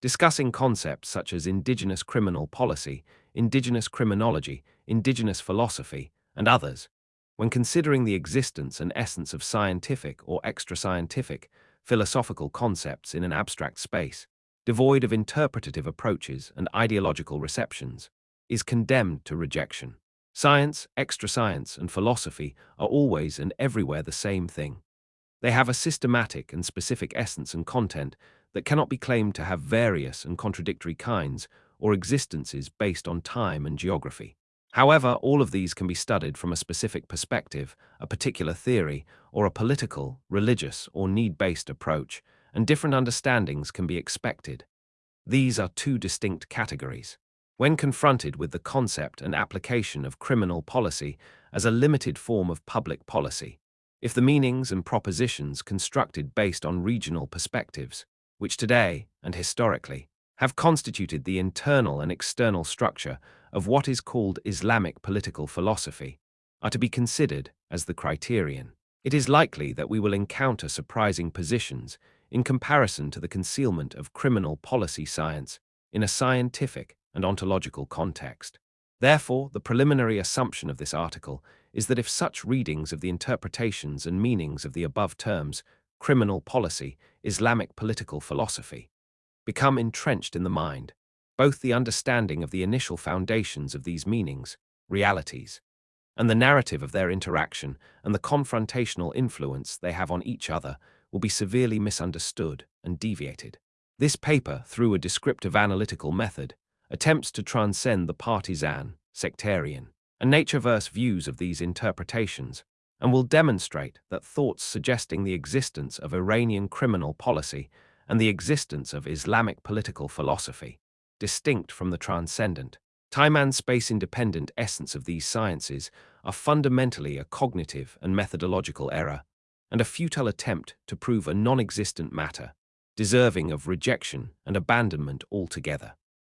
discussing concepts such as indigenous criminal policy, indigenous criminology, indigenous philosophy, and others. When considering the existence and essence of scientific or extra-scientific, philosophical concepts in an abstract space, devoid of interpretative approaches and ideological receptions, is condemned to rejection. Science, extra-science, and philosophy are always and everywhere the same thing. They have a systematic and specific essence and content that cannot be claimed to have various and contradictory kinds or existences based on time and geography. However, all of these can be studied from a specific perspective, a particular theory, or a political, religious, or need-based approach, and different understandings can be expected. These are two distinct categories. When confronted with the concept and application of criminal policy as a limited form of public policy, if the meanings and propositions constructed based on regional perspectives, which today, and historically, have constituted the internal and external structure of what is called Islamic political philosophy, are to be considered as the criterion, it is likely that we will encounter surprising positions in comparison to the concealment of criminal policy science in a scientific and ontological context. Therefore, the preliminary assumption of this article is that if such readings of the interpretations and meanings of the above terms, criminal policy, Islamic political philosophy, become entrenched in the mind, both the understanding of the initial foundations of these meanings, realities, and the narrative of their interaction and the confrontational influence they have on each other will be severely misunderstood and deviated. This paper, through a descriptive analytical method, attempts to transcend the partisan, sectarian, and nature-verse views of these interpretations, and will demonstrate that thoughts suggesting the existence of Iranian criminal policy and the existence of Islamic political philosophy, distinct from the transcendent, time and space-independent essence of these sciences, are fundamentally a cognitive and methodological error, and a futile attempt to prove a non-existent matter, deserving of rejection and abandonment altogether.